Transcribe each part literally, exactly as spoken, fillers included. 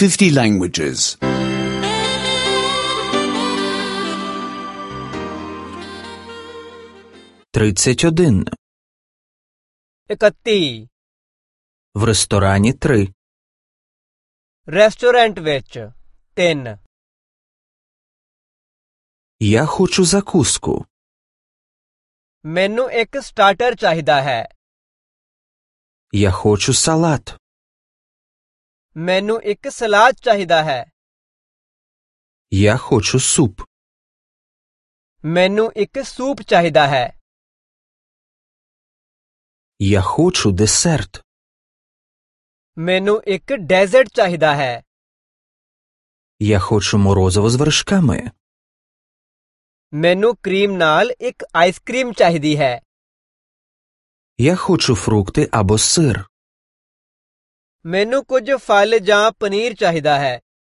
fifty languages. тридцять один. ਇਕੱਤੀ В ресторані три. ਰੈਸਟੋਰੈਂਟ ਵਿੱਚ ਤਿੰਨ Я хочу закуску. ਮੈਨੂੰ ਇੱਕ ਸਟਾਰਟਰ ਚਾਹੀਦਾ ਹੈ Я хочу салат. ਮੈਨੂੰ ਇੱਕ ਸਲਾਦ ਚਾਹੀਦਾ ਹੈ Я хочу суп. ਮੈਨੂੰ ਇੱਕ ਸੂਪ ਚਾਹੀਦਾ ਹੈ Я хочу десерт. ਮੈਨੂੰ ਇੱਕ ਡੈਜ਼ਰਟ ਚਾਹੀਦਾ ਹੈ Я хочу морозиво з вершками. ਮੈਨੂੰ ਕਰੀਮ ਨਾਲ ਇੱਕ ਆਈਸਕ੍ਰੀਮ ਚਾਹੀਦੀ ਹੈ Я хочу фрукти або сир. ਮੈਨੂੰ ਕੁਝ ਫਲ ਜਾਂ ਪਨੀਰ ਚਾਹੀਦਾ ਹੈ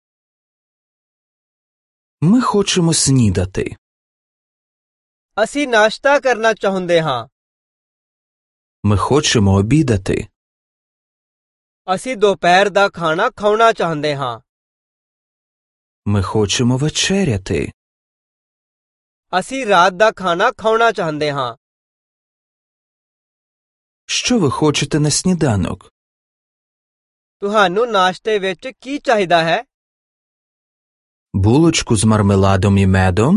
Ми хочемо снідати. ਅਸੀਂ ਨਾਸ਼ਤਾ ਕਰਨਾ ਚਾਹੁੰਦੇ ਹਾਂ Ми хочемо обідати. ਅਸੀਂ ਦੁਪਹਿਰ ਦਾ ਖਾਣਾ ਖਾਣਾ ਚਾਹੁੰਦੇ ਹਾਂ Ми хочемо вечеряти. ਅਸੀਂ ਰਾਤ ਦਾ ਖਾਣਾ ਖਾਣਾ ਚਾਹੁੰਦੇ ਹਾਂ Що ви хочете на сніданок? ਤੁਹਾਨੂੰ ਨਾਸ਼ਤੇ ਵਿੱਚ ਕੀ ਚਾਹੀਦਾ ਹੈ Булочку з мармеладом і медом?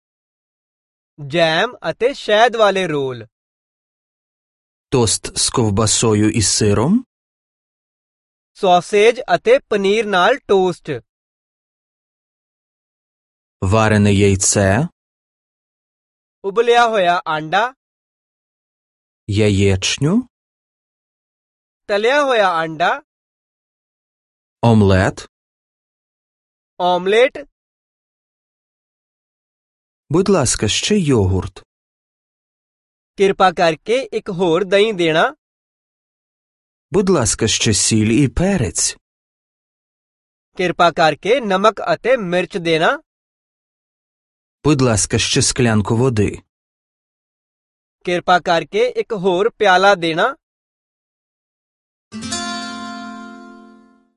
ਜੈਮ ਅਤੇ ਸ਼ਹਿਦ ਵਾਲੇ ਰੋਲ Тост з ковбасою і сиром? ਸੌਸੇਜ ਅਤੇ ਪਨੀਰ ਨਾਲ ਟੋਸਟ Варене яйце? ਉਬਲਿਆ ਹੋਇਆ ਆਂਡਾ Яєчню? ਤਲਿਆ ਹੋਇਆ ਆਂਡਾ Омлет? ਆਮਲੇਟ Будь ласка, ще йогурт. ਕਿਰਪਾ ਕਰਕੇ ਇੱਕ ਹੋਰ ਦਹੀਂ ਦੇਣਾ Будь ласка, ще сіль і перець. ਕਿਰਪਾ ਕਰਕੇ ਨਮਕ ਅਤੇ ਮਿਰਚ ਦੇਣਾ Будь ласка, ще склянку води. ਕਿਰਪਾ ਕਰਕੇ ਇੱਕ ਹੋਰ ਪਿਆਲਾ ਦੇਣਾ